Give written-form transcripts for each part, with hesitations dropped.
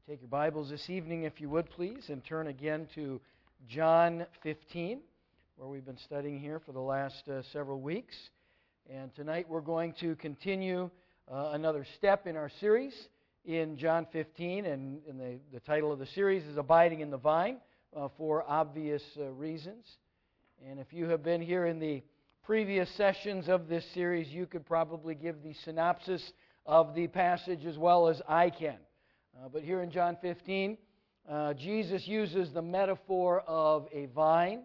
Take your Bibles this evening, if you would, please, and turn again to John 15, where we've been studying here for the last several weeks. And tonight we're going to continue another step in our series in John 15, and the title of the series is Abiding in the Vine, for obvious reasons. And if you have been here in the previous sessions of this series, you could probably give the synopsis of the passage as well as I can. But here in John 15, Jesus uses the metaphor of a vine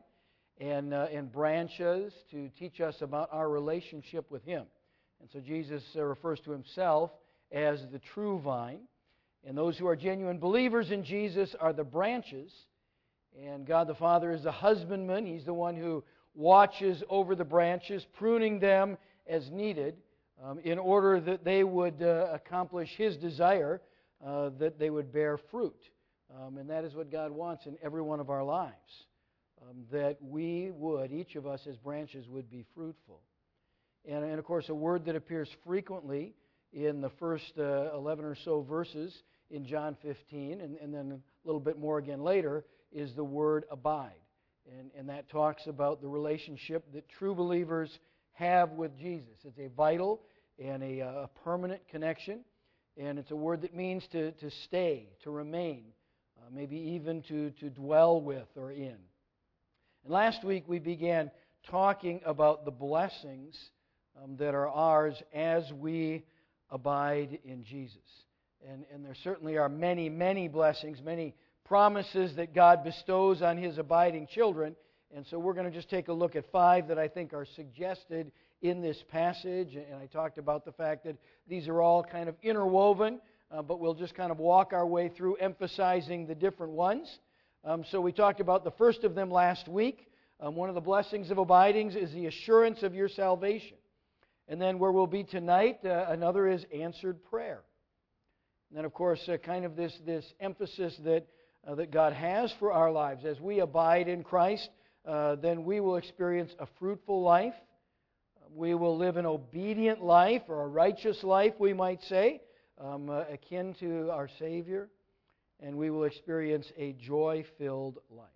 and branches to teach us about our relationship with Him. And so Jesus refers to Himself as the true vine. And those who are genuine believers in Jesus are the branches. And God the Father is the husbandman. He's the one who watches over the branches, pruning them as needed in order that they would accomplish His desire, that they would bear fruit. And that is what God wants in every one of our lives, that we would, each of us as branches, would be fruitful. And of course, a word that appears frequently in the first 11 or so verses in John 15, and then a little bit more again later, is the word abide. And that talks about the relationship that true believers have with Jesus. It's a vital and a permanent connection. And it's a word that means to stay, to remain, maybe even to dwell with or in. And last week we began talking about the blessings that are ours as we abide in Jesus. And there certainly are many, many blessings, many promises that God bestows on His abiding children. And so we're going to just take a look at 5 that I think are suggested in this passage. And I talked about the fact that these are all kind of interwoven, but we'll just kind of walk our way through emphasizing the different ones. So we talked about the first of them last week. One of the blessings of abiding is the assurance of your salvation. And then where we'll be tonight, another is answered prayer. And then, of course, kind of this emphasis that God has for our lives. As we abide in Christ, then we will experience a fruitful life. We will live an obedient life, or a righteous life, we might say, akin to our Savior. And we will experience a joy-filled life.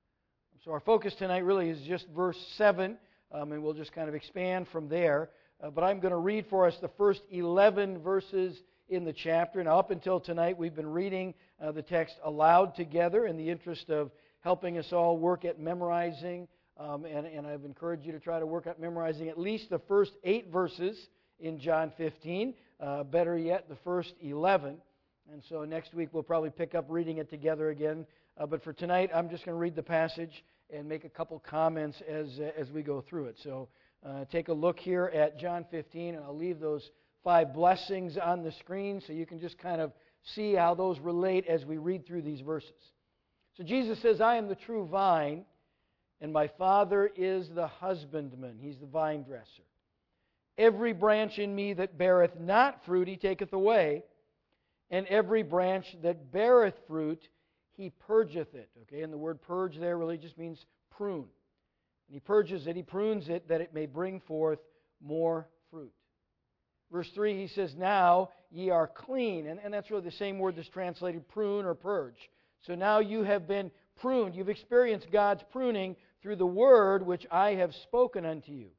So our focus tonight really is just verse 7, and we'll just kind of expand from there. But I'm going to read for us the first 11 verses in the chapter. Now, up until tonight, we've been reading the text aloud together in the interest of helping us all work at memorizing. And I've encouraged you to try to work at memorizing at least the first 8 verses in John 15. Better yet, the first 11. And so next week we'll probably pick up reading it together again. But for tonight, I'm just going to read the passage and make a couple comments as we go through it. So take a look here at John 15, and I'll leave those 5 blessings on the screen so you can just kind of see how those relate as we read through these verses. So Jesus says, I am the true vine, and my Father is the husbandman. He's the vine dresser. Every branch in me that beareth not fruit, He taketh away, and every branch that beareth fruit, He purgeth it. Okay, and the word purge there really just means prune. And He purges it, He prunes it, that it may bring forth more fruit. Verse 3, He says, now ye are clean. And that's really the same word that's translated prune or purge. So now you have been pruned. You've experienced God's pruning through the word which I have spoken unto you.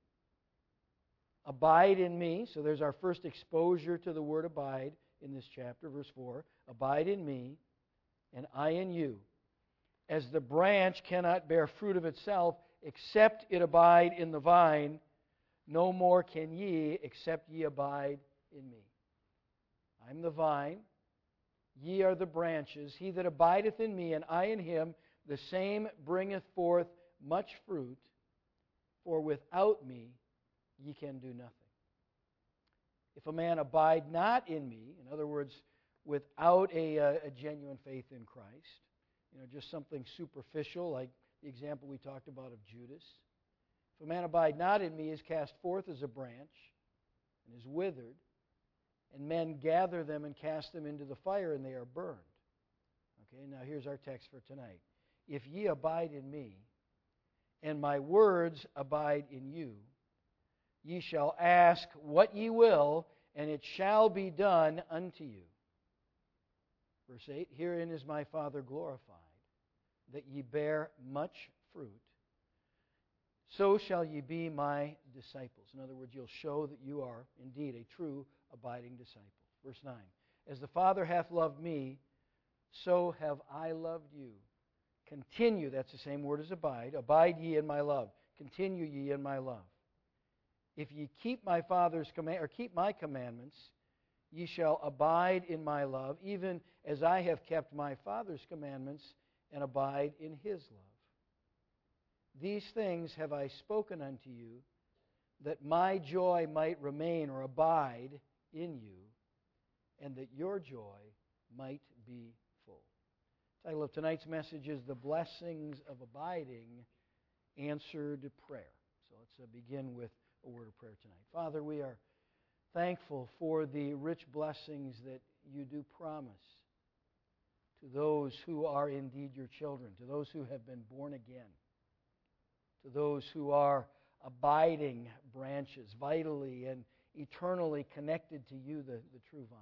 Abide in me. So there's our first exposure to the word abide in this chapter, verse 4. Abide in me, and I in you. As the branch cannot bear fruit of itself, except it abide in the vine, no more can ye, except ye abide in me. I'm the vine, ye are the branches. He that abideth in me, and I in him, the same bringeth forth much fruit, for without me ye can do nothing. If a man abide not in me, in other words, without a genuine faith in Christ, just something superficial like the example we talked about of Judas. If a man abide not in me, he is cast forth as a branch and is withered, and men gather them and cast them into the fire, and they are burned. Okay, now here's our text for tonight. If ye abide in me, and my words abide in you, ye shall ask what ye will, and it shall be done unto you. Verse 8, herein is my Father glorified, that ye bear much fruit, so shall ye be my disciples. In other words, you'll show that you are indeed a true abiding disciple. Verse 9, as the Father hath loved me, so have I loved you. Continue, that's the same word as abide. Abide ye in my love. Continue ye in my love. If ye keep my Father's command, or keep my commandments, ye shall abide in my love, even as I have kept my Father's commandments and abide in his love. These things have I spoken unto you, that my joy might remain or abide in you, and that your joy might be full. The title of tonight's message is The Blessings of Abiding, Answered Prayer. So let's begin with a word of prayer tonight. Father, we are thankful for the rich blessings that you do promise to those who are indeed your children, to those who have been born again, to those who are abiding branches, vitally and eternally connected to you, the true vine.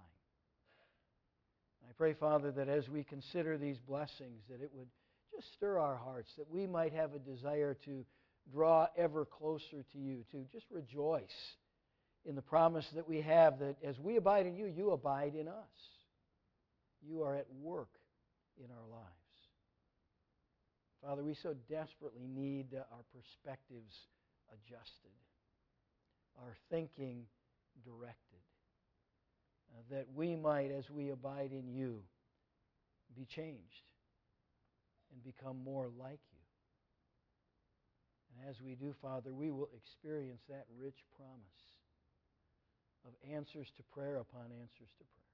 I pray, Father, that as we consider these blessings, that it would just stir our hearts, that we might have a desire to draw ever closer to you, to just rejoice in the promise that we have that as we abide in you, you abide in us. You are at work in our lives. Father, we so desperately need our perspectives adjusted, our thinking directed, that we might, as we abide in you, be changed and become more like you. And as we do, Father, we will experience that rich promise of answers to prayer upon answers to prayer.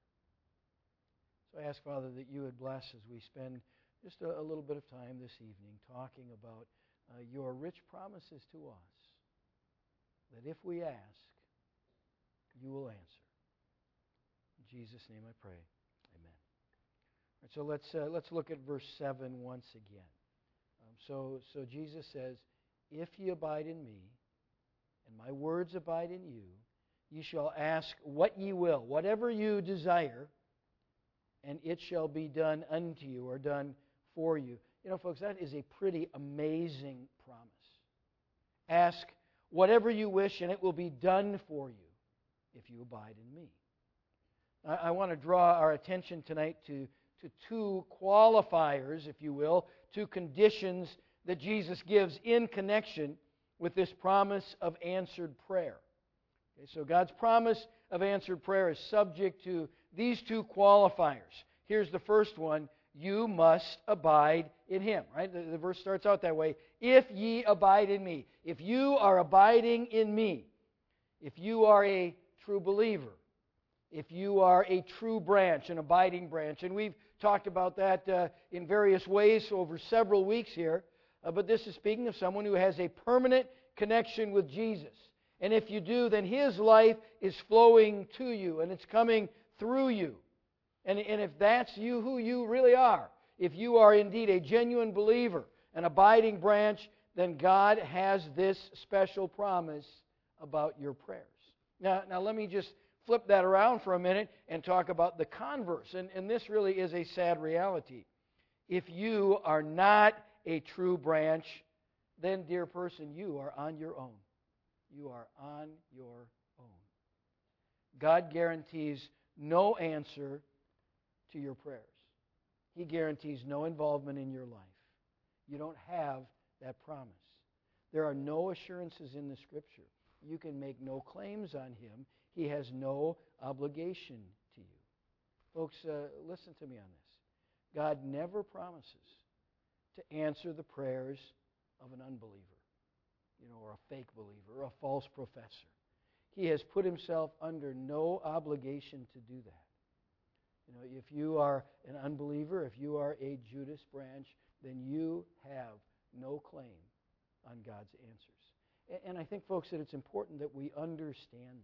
So I ask, Father, that you would bless as we spend just a little bit of time this evening talking about your rich promises to us, that if we ask, you will answer. In Jesus' name I pray. Amen. All right, so let's look at verse 7 once again. So Jesus says, if ye abide in me, and my words abide in you, ye shall ask what ye will, whatever you desire, and it shall be done unto you, or done for you. You know, folks, that is a pretty amazing promise. Ask whatever you wish, and it will be done for you if you abide in me. I want to draw our attention tonight to two qualifiers, if you will, two conditions that Jesus gives in connection with this promise of answered prayer. Okay, so God's promise of answered prayer is subject to these two qualifiers. Here's the first one. You must abide in Him, right? The verse starts out that way. If ye abide in me. If you are abiding in me. If you are a true believer. If you are a true branch, an abiding branch. And we've talked about that in various ways over several weeks here. But this is speaking of someone who has a permanent connection with Jesus. And if you do, then His life is flowing to you and it's coming through you. And if that's you, who you really are, if you are indeed a genuine believer, an abiding branch, then God has this special promise about your prayers. Now let me just flip that around for a minute and talk about the converse. And this really is a sad reality. If you are not a true branch, then, dear person, you are on your own. You are on your own. God guarantees no answer to your prayers. He guarantees no involvement in your life. You don't have that promise. There are no assurances in the Scripture. You can make no claims on Him. He has no obligation to you. Folks, listen to me on this. God never promises to answer the prayers of an unbeliever, or a fake believer, or a false professor. He has put Himself under no obligation to do that. If you are an unbeliever, if you are a Judas branch, then you have no claim on God's answers. And I think, folks, that it's important that we understand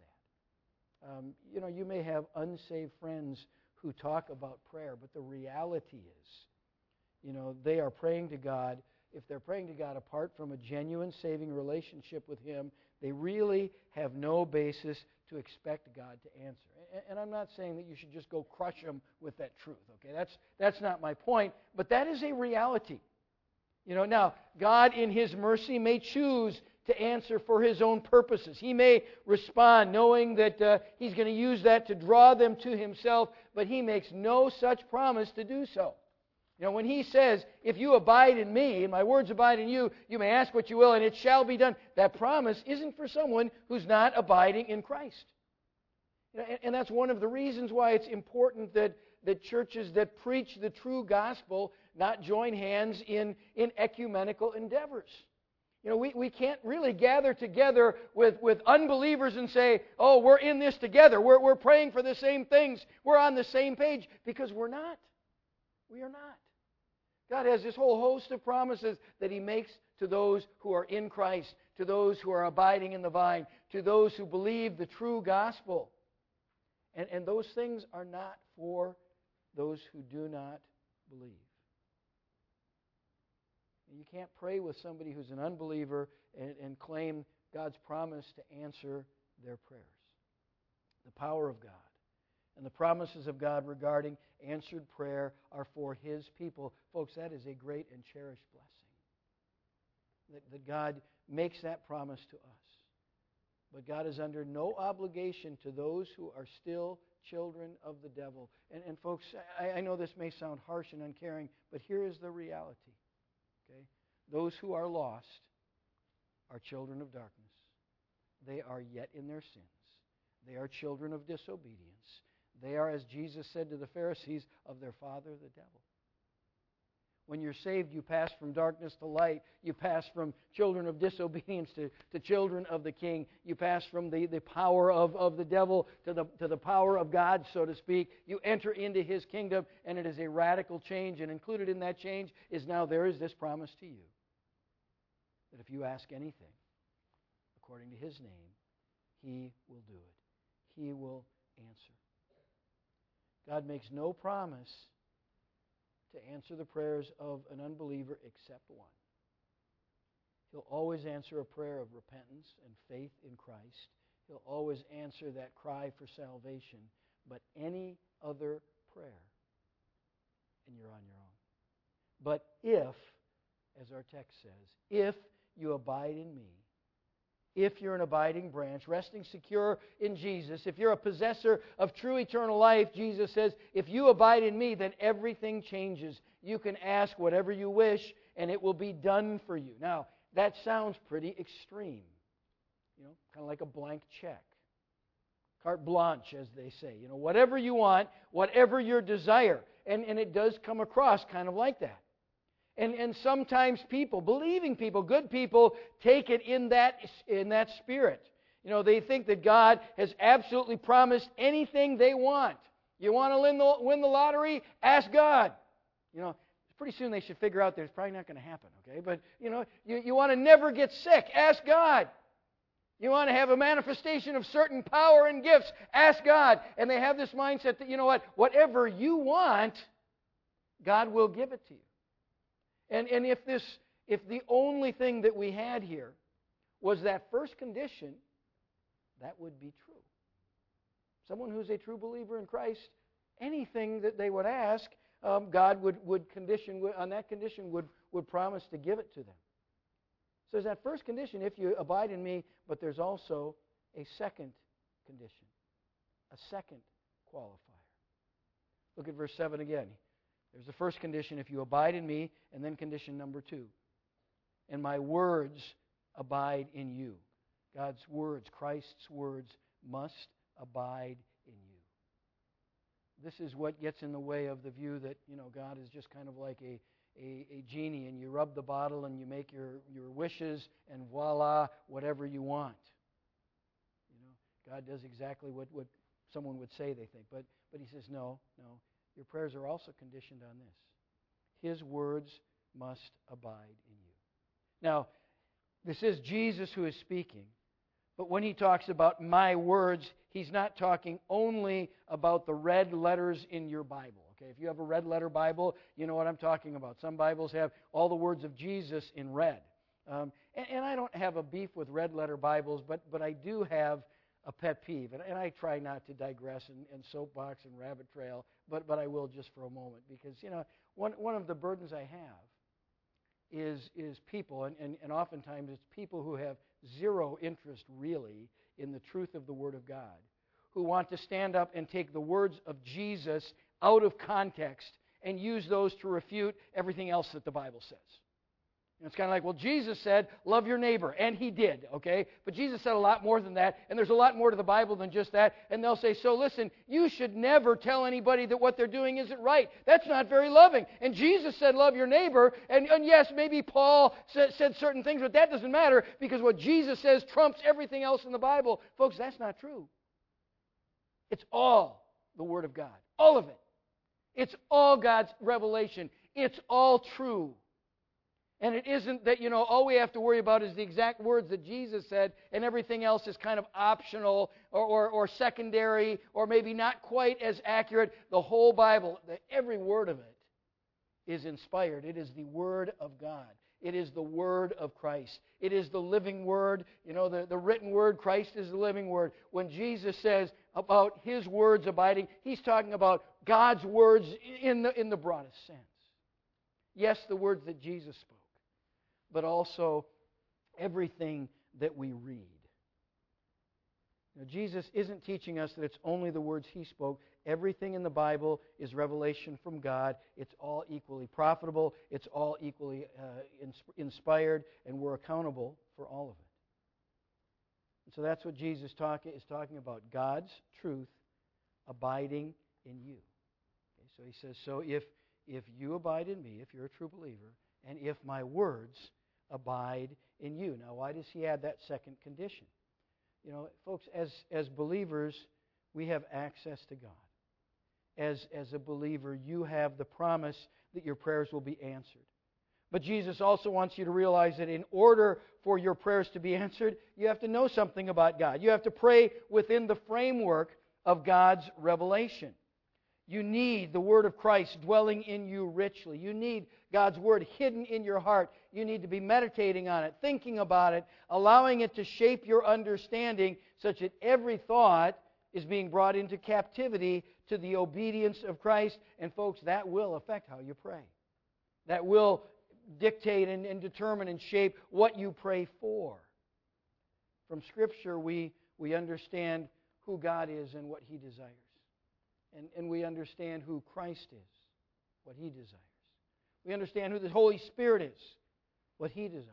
that. You may have unsaved friends who talk about prayer, but the reality is, they are praying to God. If they're praying to God apart from a genuine saving relationship with Him, they really have no basis to expect God to answer. And I'm not saying that you should just go crush them with that truth, okay? That's not my point, but that is a reality. Now, God in His mercy may choose to answer for His own purposes. He may respond knowing that He's going to use that to draw them to Himself, but He makes no such promise to do so. When He says, if you abide in me, and my words abide in you, you may ask what you will, and it shall be done. That promise isn't for someone who's not abiding in Christ. And that's one of the reasons why it's important that churches that preach the true gospel not join hands in ecumenical endeavors. We can't really gather together with unbelievers and say, oh, we're in this together. We're praying for the same things. We're on the same page, because we're not. We are not. God has this whole host of promises that He makes to those who are in Christ, to those who are abiding in the vine, to those who believe the true gospel. And those things are not for those who do not believe. You can't pray with somebody who's an unbeliever and claim God's promise to answer their prayers. The power of God and the promises of God regarding answered prayer are for His people. Folks, that is a great and cherished blessing. That God makes that promise to us. But God is under no obligation to those who are still children of the devil. And folks, I know this may sound harsh and uncaring, but here is the reality. Okay? Those who are lost are children of darkness. They are yet in their sins. They are children of disobedience. They are, as Jesus said to the Pharisees, of their father the devil. When you're saved, you pass from darkness to light. You pass from children of disobedience to children of the King. You pass from the power of the devil to the power of God, so to speak. You enter into His kingdom, and it is a radical change. And included in that change is now there is this promise to you, that if you ask anything according to His name, He will do it. He will answer. God makes no promise to answer the prayers of an unbeliever except one. He'll always answer a prayer of repentance and faith in Christ. He'll always answer that cry for salvation. But any other prayer, and you're on your own. But if, as our text says, if you abide in me, if you're an abiding branch, resting secure in Jesus, if you're a possessor of true eternal life, Jesus says, if you abide in me, then everything changes. You can ask whatever you wish, and it will be done for you. Now, that sounds pretty extreme. Kind of like a blank check. Carte blanche, as they say. Whatever you want, whatever your desire. And it does come across kind of like that. And sometimes people, believing people, good people, take it in that spirit. They think that God has absolutely promised anything they want. You want to win the lottery? Ask God. Pretty soon they should figure out that it's probably not going to happen, okay? But, you want to never get sick? Ask God. You want to have a manifestation of certain power and gifts? Ask God. And they have this mindset that, whatever you want, God will give it to you. And if the only thing that we had here was that first condition, that would be true. Someone who's a true believer in Christ, anything that they would ask, God would condition, on that condition would promise to give it to them. So there's that first condition, if you abide in me, but there's also a second condition, a second qualifier. Look at verse 7 again. There's the first condition, if you abide in me, and then condition number 2. And my words abide in you. God's words, Christ's words, must abide in you. This is what gets in the way of the view that, God is just kind of like a genie, and you rub the bottle and you make your wishes, and voila, whatever you want. God does exactly what someone would say they think. But He says, no. Your prayers are also conditioned on this. His words must abide in you. Now, this is Jesus who is speaking. But when He talks about my words, He's not talking only about the red letters in your Bible. Okay, if you have a red letter Bible, you know what I'm talking about. Some Bibles have all the words of Jesus in red. And I don't have a beef with red letter Bibles, but I do have a pet peeve, and I try not to digress and soapbox and rabbit trail, but I will just for a moment, because one of the burdens I have is people, and oftentimes it's people who have zero interest really in the truth of the Word of God, who want to stand up and take the words of Jesus out of context and use those to refute everything else that the Bible says. And it's kind of like, well, Jesus said, love your neighbor, and He did, okay? But Jesus said a lot more than that, and there's a lot more to the Bible than just that. And they'll say, so listen, you should never tell anybody that what they're doing isn't right. That's not very loving. And Jesus said, love your neighbor, and yes, maybe Paul said certain things, but that doesn't matter, because what Jesus says trumps everything else in the Bible. Folks, that's not true. It's all the Word of God. All of it. It's all God's revelation. It's all true. And it isn't that, all we have to worry about is the exact words that Jesus said, and everything else is kind of optional or secondary or maybe not quite as accurate. The whole Bible, every word of it is inspired. It is the Word of God. It is the Word of Christ. It is the living Word. The written Word, Christ is the living Word. When Jesus says about His words abiding, He's talking about God's words in the broadest sense. Yes, the words that Jesus spoke, but also everything that we read. Jesus isn't teaching us that it's only the words He spoke. Everything in the Bible is revelation from God. It's all equally profitable. It's all equally inspired, and we're accountable for all of it. And so that's what Jesus is talking about, God's truth abiding in you. Okay, so He says, so if you abide in me, if you're a true believer, and if my words abide in you. Now, why does He add that second condition? Folks, as believers, we have access to God. As a believer, you have the promise that your prayers will be answered. But Jesus also wants you to realize that in order for your prayers to be answered, you have to know something about God. You have to pray within the framework of God's revelation. You need the Word of Christ dwelling in you richly. You need God's Word hidden in your heart. You need to be meditating on it, thinking about it, allowing it to shape your understanding such that every thought is being brought into captivity to the obedience of Christ. And folks, that will affect how you pray. That will dictate and determine and shape what you pray for. From Scripture, we understand who God is and what He desires. And we understand who Christ is, what He desires. We understand who the Holy Spirit is, what He desires.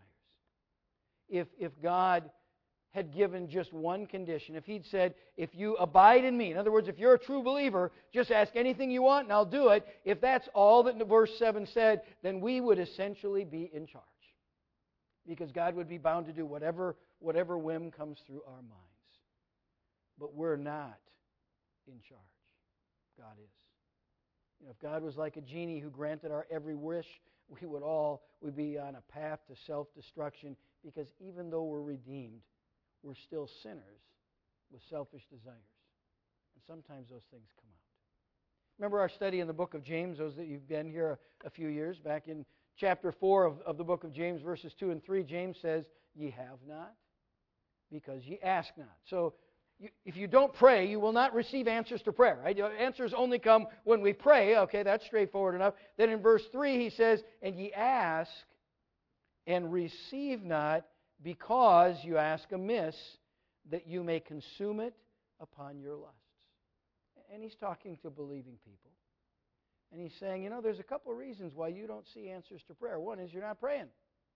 If God had given just one condition, if He'd said, if you abide in me, in other words, if you're a true believer, just ask anything you want and I'll do it. If that's all that verse 7 said, then we would essentially be in charge. Because God would be bound to do whatever whim comes through our minds. But we're not in charge. God is. If God was like a genie who granted our every wish, we'd be on a path to self-destruction, because even though we're redeemed, we're still sinners with selfish desires. And sometimes those things come out. Remember our study in the book of James, those that you've been here a few years, back in chapter 4 of the book of James, verses 2 and 3, James says, ye have not, because ye ask not. So, if you don't pray, you will not receive answers to prayer. Right? Answers only come when we pray. Okay, that's straightforward enough. Then in verse 3 he says, and ye ask and receive not, because you ask amiss, that you may consume it upon your lusts. And he's talking to believing people. And he's saying, there's a couple of reasons why you don't see answers to prayer. One is you're not praying.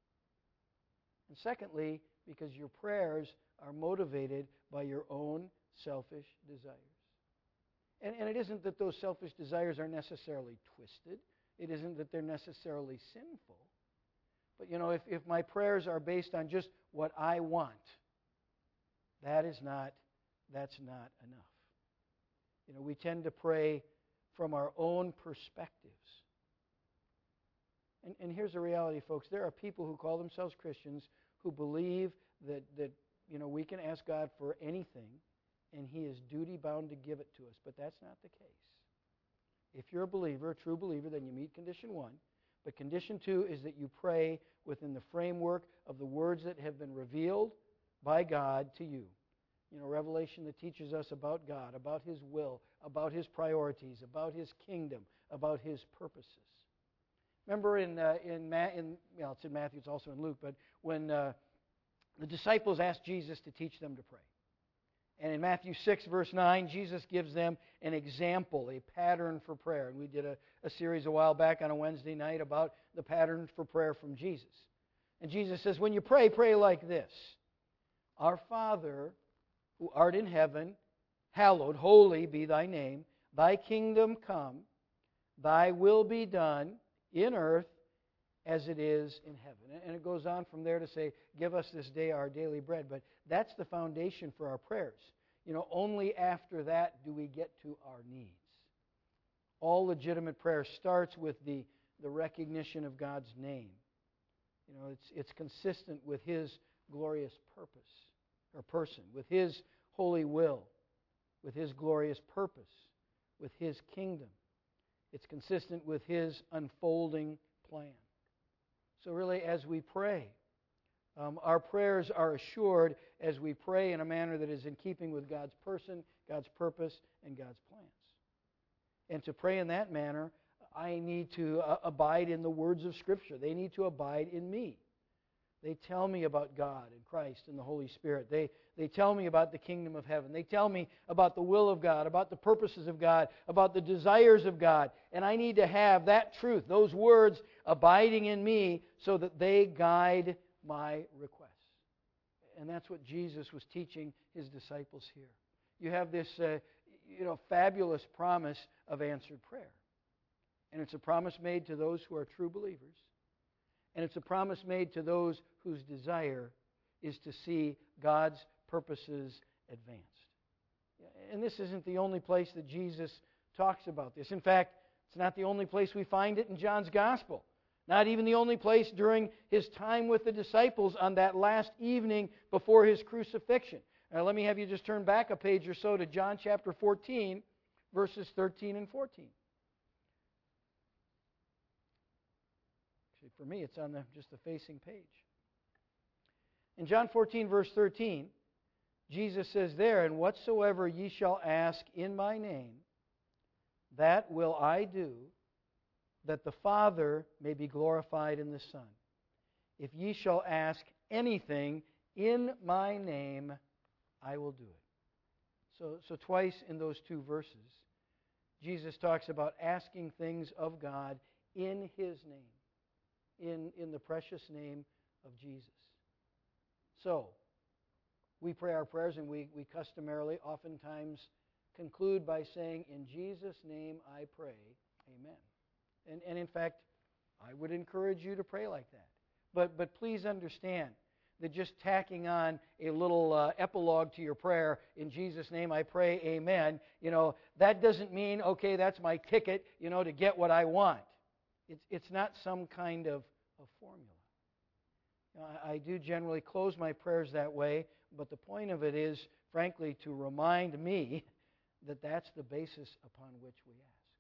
And secondly, because your prayers are motivated by your own selfish desires. And it isn't that those selfish desires are necessarily twisted. It isn't that they're necessarily sinful. But, if my prayers are based on just what I want, that's not enough. We tend to pray from our own perspectives. And here's the reality, folks. There are people who call themselves Christians who believe that we can ask God for anything, and He is duty-bound to give it to us. But that's not the case. If you're a believer, a true believer, then you meet condition 1. But condition 2 is that you pray within the framework of the words that have been revealed by God to you. Revelation that teaches us about God, about His will, about His priorities, about His kingdom, about His purposes. Remember it's in Matthew, it's also in Luke, but when the disciples asked Jesus to teach them to pray. And in Matthew 6, verse 9, Jesus gives them an example, a pattern for prayer. And we did a series a while back on a Wednesday night about the pattern for prayer from Jesus. And Jesus says, when you pray, pray like this. Our Father, who art in heaven, hallowed, holy be thy name. Thy kingdom come, thy will be done in earth as it is in heaven. And it goes on from there to say, give us this day our daily bread. But that's the foundation for our prayers. Only after that do we get to our needs. All legitimate prayer starts with the recognition of God's name. It's consistent with His glorious purpose or person, with His holy will, with His glorious purpose, with His kingdom. It's consistent with His unfolding plan. So really, as we pray, our prayers are assured as we pray in a manner that is in keeping with God's person, God's purpose, and God's plans. And to pray in that manner, I need to abide in the words of Scripture. They need to abide in me. They tell me about God and Christ and the Holy Spirit. They tell me about the kingdom of heaven. They tell me about the will of God, about the purposes of God, about the desires of God. And I need to have that truth, those words abiding in me so that they guide my requests. And that's what Jesus was teaching His disciples here. You have this fabulous promise of answered prayer. And it's a promise made to those who are true believers. And it's a promise made to those whose desire is to see God's purposes advanced. And this isn't the only place that Jesus talks about this. In fact, it's not the only place we find it in John's Gospel. Not even the only place during His time with the disciples on that last evening before His crucifixion. Now, let me have you just turn back a page or so to John chapter 14, verses 13 and 14. For me, it's on just the facing page. In John 14, verse 13, Jesus says there, and whatsoever ye shall ask in my name, that will I do, that the Father may be glorified in the Son. If ye shall ask anything in my name, I will do it. So twice in those two verses, Jesus talks about asking things of God in His name. In the precious name of Jesus. So, we pray our prayers and we customarily, oftentimes, conclude by saying, in Jesus' name I pray, amen. And in fact, I would encourage you to pray like that. But please understand that just tacking on a little epilogue to your prayer, in Jesus' name I pray, amen, that doesn't mean, okay, that's my ticket, to get what I want. It's not some kind of formula. I do generally close my prayers that way, but the point of it is, frankly, to remind me that that's the basis upon which we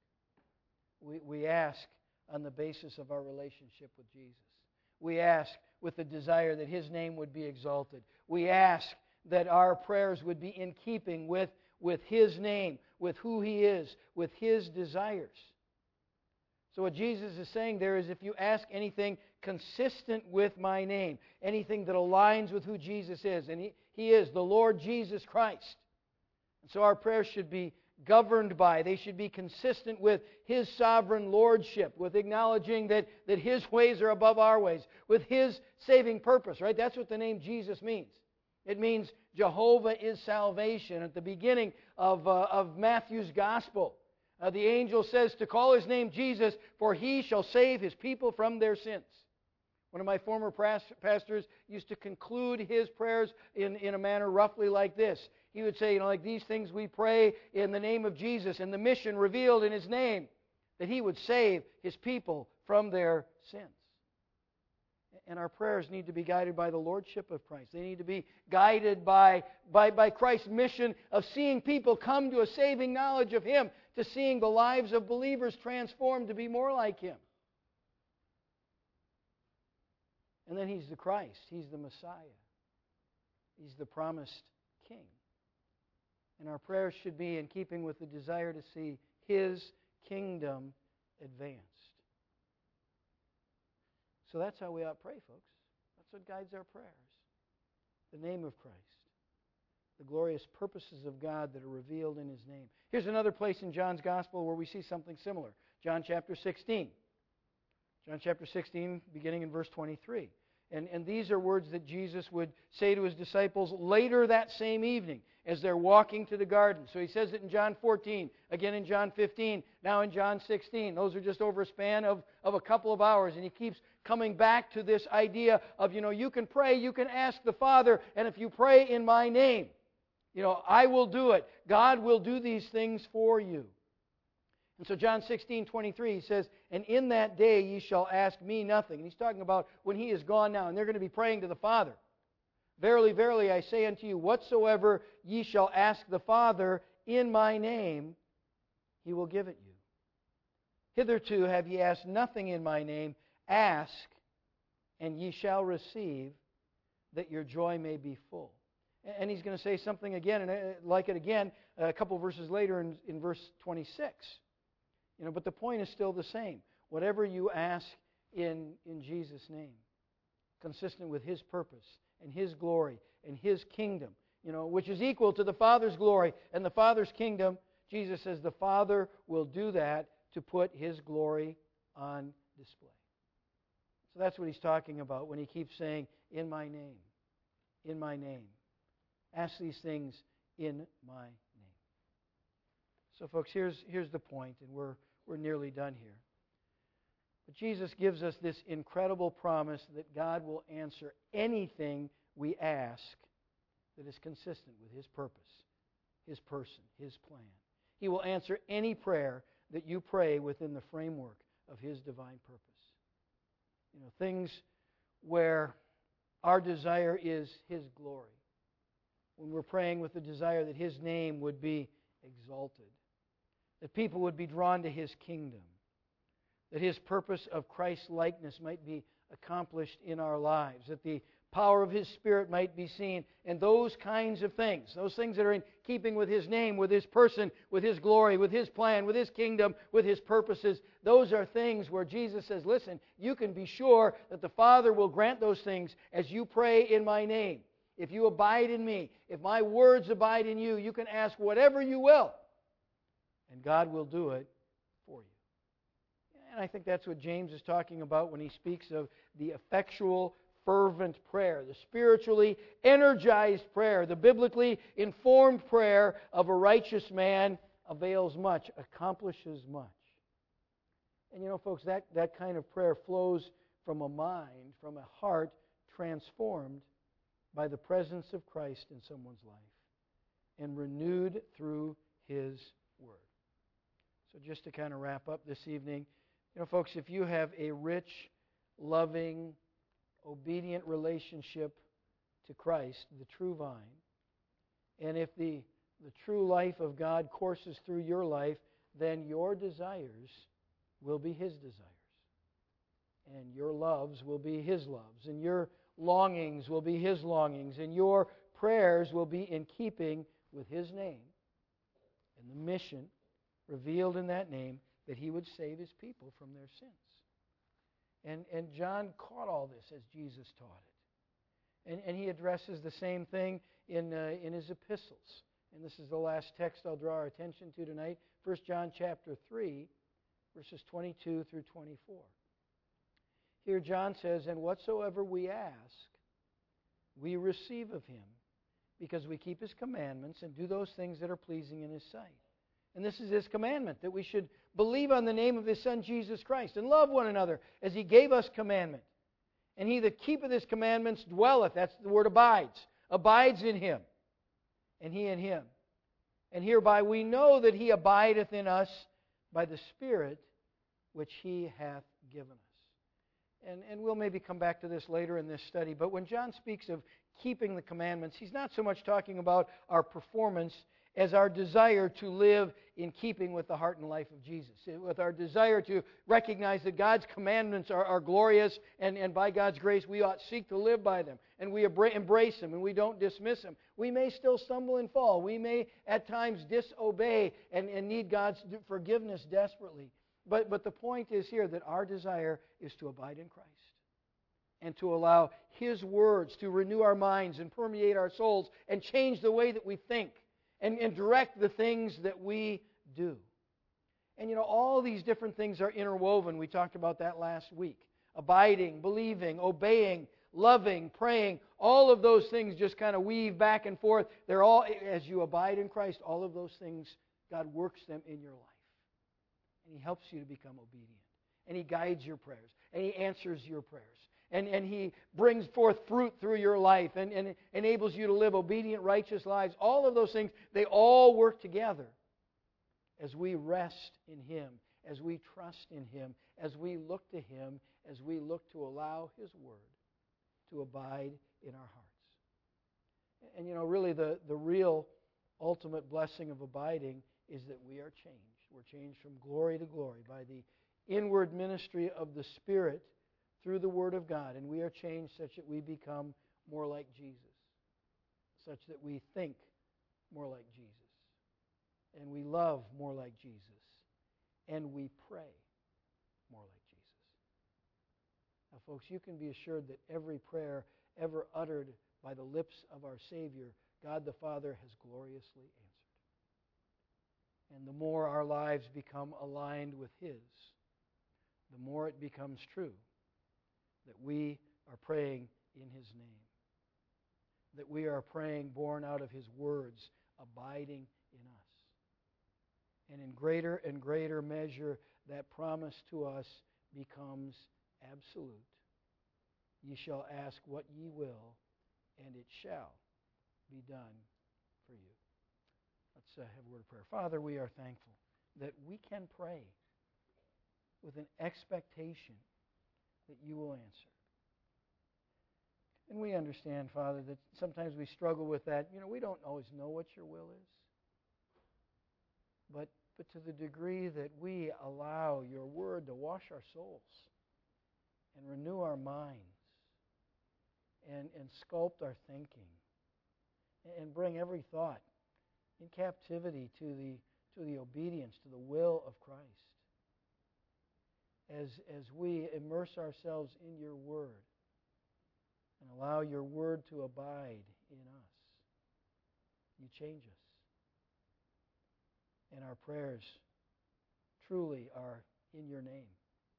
ask. We ask on the basis of our relationship with Jesus. We ask with the desire that His name would be exalted. We ask that our prayers would be in keeping with His name, with who He is, with His desires. So what Jesus is saying there is, if you ask anything consistent with my name, anything that aligns with who Jesus is, and He is the Lord Jesus Christ. And so our prayers should be governed by, they should be consistent with His sovereign lordship, with acknowledging that His ways are above our ways, with His saving purpose, right? That's what the name Jesus means. It means Jehovah is salvation. At the beginning of Matthew's Gospel, the angel says to call His name Jesus, for He shall save His people from their sins. One of my former pastors used to conclude his prayers in a manner roughly like this. He would say, like these things we pray in the name of Jesus and the mission revealed in His name, that He would save His people from their sins. And our prayers need to be guided by the Lordship of Christ. They need to be guided by Christ's mission of seeing people come to a saving knowledge of Him, to seeing the lives of believers transformed to be more like Him. And then He's the Christ. He's the Messiah. He's the promised King. And our prayers should be in keeping with the desire to see His kingdom advanced. So that's how we ought to pray, folks. That's what guides our prayers. The name of Christ. The glorious purposes of God that are revealed in His name. Here's another place in John's Gospel where we see something similar. John chapter 16. John chapter 16, beginning in verse 23. And these are words that Jesus would say to His disciples later that same evening as they're walking to the garden. So He says it in John 14, again in John 15, now in John 16. Those are just over a span of a couple of hours. And He keeps coming back to this idea of, you can pray, you can ask the Father, and if you pray in my name, I will do it. God will do these things for you. And so John 16:23, He says, and in that day ye shall ask me nothing. And He's talking about when He is gone now, and they're going to be praying to the Father. Verily, verily, I say unto you, whatsoever ye shall ask the Father in my name, He will give it you. Hitherto have ye asked nothing in my name. Ask, and ye shall receive, that your joy may be full. And He's going to say something again, and like it again, a couple verses later in verse 26. But the point is still the same. Whatever you ask in Jesus' name, consistent with His purpose and His glory and His kingdom, which is equal to the Father's glory and the Father's kingdom, Jesus says the Father will do that to put His glory on display. So that's what He's talking about when He keeps saying, in my name, in my name. Ask these things in my name. So folks, here's the point, and we're nearly done here. But Jesus gives us this incredible promise that God will answer anything we ask that is consistent with His purpose, His person, His plan. He will answer any prayer that you pray within the framework of His divine purpose. Things where our desire is His glory. When we're praying with the desire that His name would be exalted, that people would be drawn to His kingdom, that His purpose of Christ's likeness might be accomplished in our lives, that the power of His Spirit might be seen, and those kinds of things, those things that are in keeping with His name, with His person, with His glory, with His plan, with His kingdom, with His purposes, those are things where Jesus says, listen, you can be sure that the Father will grant those things as you pray in my name. If you abide in me, if my words abide in you, you can ask whatever you will, and God will do it for you. And I think that's what James is talking about when he speaks of the effectual, fervent prayer, the spiritually energized prayer, the biblically informed prayer of a righteous man avails much, accomplishes much. And folks, that kind of prayer flows from a mind, from a heart transformed by the presence of Christ in someone's life and renewed through His Word. So just to kind of wrap up this evening, folks, if you have a rich, loving, obedient relationship to Christ, the true vine, and if the true life of God courses through your life, then your desires will be His desires. And your loves will be His loves. And your longings will be His longings. And your prayers will be in keeping with His name and the mission revealed in that name, that He would save His people from their sins. And John caught all this as Jesus taught it. And he addresses the same thing in his epistles. And this is the last text I'll draw our attention to tonight, 1 John chapter 3, verses 22 through 24. Here John says, and whatsoever we ask, we receive of Him, because we keep His commandments and do those things that are pleasing in His sight. And this is His commandment, that we should believe on the name of His Son Jesus Christ and love one another as He gave us commandment. And he that keepeth His commandments dwelleth, that's the word abides in Him, and He in him. And hereby we know that He abideth in us by the Spirit which He hath given us. And we'll maybe come back to this later in this study, but when John speaks of keeping the commandments, he's not so much talking about our performance as our desire to live in keeping with the heart and life of Jesus, with our desire to recognize that God's commandments are glorious, and by God's grace we ought seek to live by them, and we embrace them, and we don't dismiss them. We may still stumble and fall. We may at times disobey and need God's forgiveness desperately. But the point is here that our desire is to abide in Christ and to allow His words to renew our minds and permeate our souls and change the way that we think and direct the things that we do. And all these different things are interwoven. We talked about that last week. Abiding, believing, obeying, loving, praying, all of those things just kind of weave back and forth. They're all, as you abide in Christ, all of those things, God works them in your life. And He helps you to become obedient. And He guides your prayers. And He answers your prayers. And He brings forth fruit through your life and enables you to live obedient, righteous lives. All of those things, they all work together as we rest in Him, as we trust in Him, as we look to Him, as we look to allow His Word to abide in our hearts. And really the real ultimate blessing of abiding is that we are changed. We're changed from glory to glory by the inward ministry of the Spirit through the Word of God. And we are changed such that we become more like Jesus, such that we think more like Jesus, and we love more like Jesus, and we pray more like Jesus. Now, folks, you can be assured that every prayer ever uttered by the lips of our Savior, God the Father, has gloriously answered. And the more our lives become aligned with His, the more it becomes true that we are praying in His name, that we are praying born out of His words, abiding in us. And in greater and greater measure, that promise to us becomes absolute. Ye shall ask what ye will, and it shall be done for you. Let's have a word of prayer. Father, we are thankful that we can pray with an expectation that you will answer. And we understand, Father, that sometimes we struggle with that. We don't always know what your will is. But to the degree that we allow your word to wash our souls and renew our minds and sculpt our thinking and bring every thought in captivity to the obedience, to the will of Christ, as we immerse ourselves in your word and allow your word to abide in us, you change us. And our prayers truly are in your name,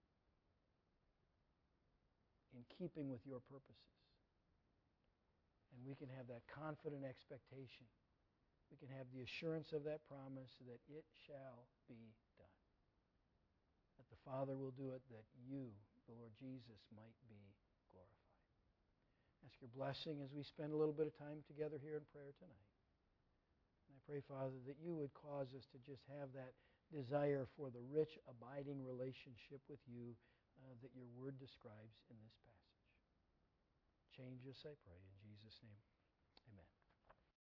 in keeping with your purposes. And we can have that confident expectation. We can have the assurance of that promise that it shall be done. That the Father will do it, that you, the Lord Jesus, might be glorified. Ask your blessing as we spend a little bit of time together here in prayer tonight. And I pray, Father, that you would cause us to just have that desire for the rich, abiding relationship with you that your word describes in this passage. Change us, I pray, in Jesus' name. Amen.